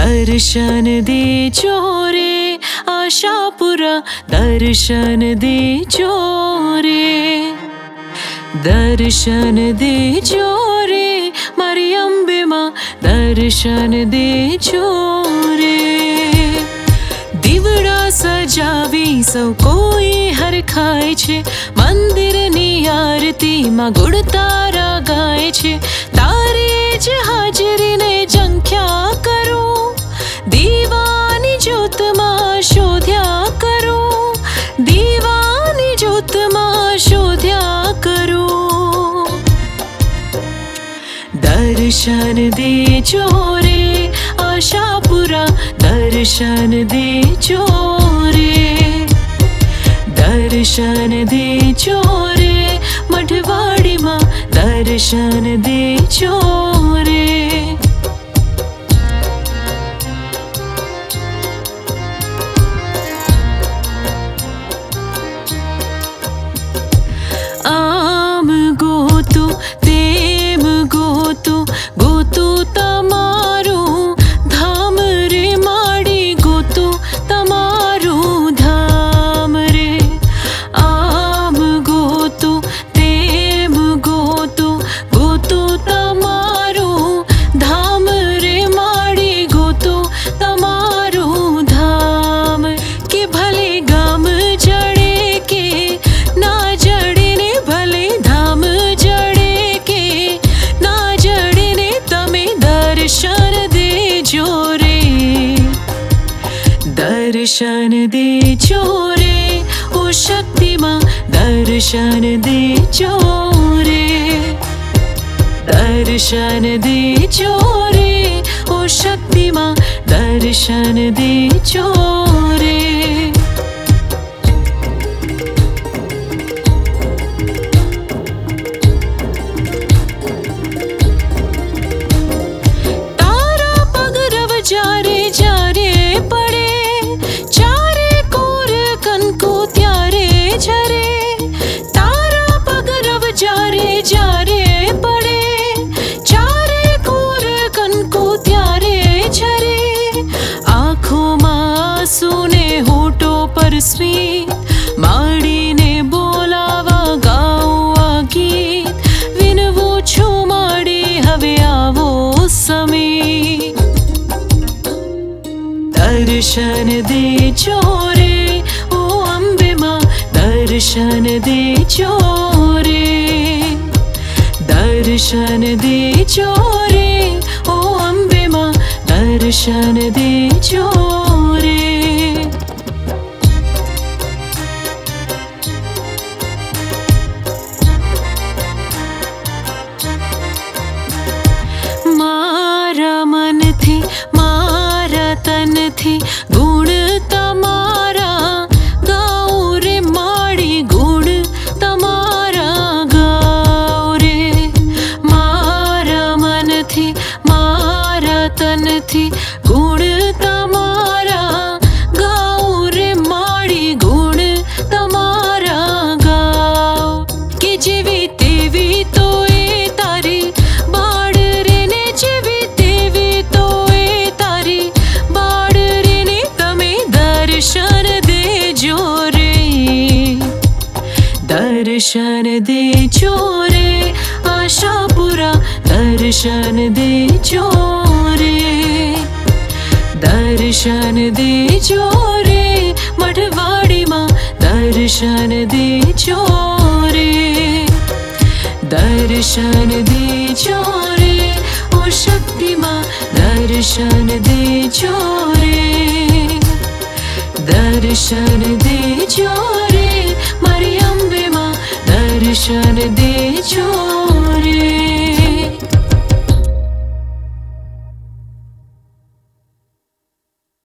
दर्शन दे जोरे आशापुरा दर्शन दे जोरे दर्शन दे जोरे मारी अम्बे मां दर्शन दे जोरे દીવડા સજાવી સૌ કોઈ હરખાય છે મંદિરની આરતીમાં ગુડ તારા ગાય છે તારી જ હાજરીને ઝંખ્યા કરો દીવાની જ્યોતમાં શોધ્યા કરો દીવાની જ્યોતમાં શોધ્યા કરો दर्शन दे जोरे आशापुरा दर्शन दे जोरे दर्शन दे जोरे मठवाड़ी मां दर्शन दे जोरे आम गोतु तेम गोतु गोतु तमारू धाम रे माड़ी गोतु तमारू धाम रे आम गोतु तेम गोतु गोतु तमारू धाम रे माड़ी गोतु तमारू धाम के भले गाम जड़े के ना जड़े ने भले धाम जड़े के ना जड़े ने तमे दर्शन दे जोरे दर्शन दे जोरे ओ शक्ति मां दर्शन दे जोरे दर्शन दे जोरे ओ शक्ति मां दर्शन दे जोरे जारे जारे पड़े चारे कोर कनको त्यारे झरे तारा पगरव जारे जारे पड़े चारे कोर कनको त्यारे झरे आँखों मां सुने होठों पर स्मित माड़ी ने बोलावा गावा गीत विनवो छो माड़ी हवे आवो समीत दर्शन दे जोरे ओ अम्बे मां दर्शन दे जोरे दर्शन दे जोरे ओ अम्बे मां दर्शन दे जोरे मारा मन थी मारा तन थी गुण तमारा गाओ रे माड़ी गुण तमारा गाओ रे मारा मन थी मारा तन थी गुण तमारा गाओ रे माड़ी गुण तमारा गाओ के जेवी तेवी तो ए तारी बाड़ रे ने जेवी तेवी तो ए तारी बाड़ रे ने तमे दर्शन दे जोरे दर्शन दे जोरे आशापुरा दर्शन दे जोरे दर्शन दे जोरे मठवाड़ी मां दर्शन दे जोरे दर्शन दे जोरे ओ शक्ति मां दर्शन दे जोरे दर्शन दे जोरे मारी अम्बे मां दर्शन दे जोरे।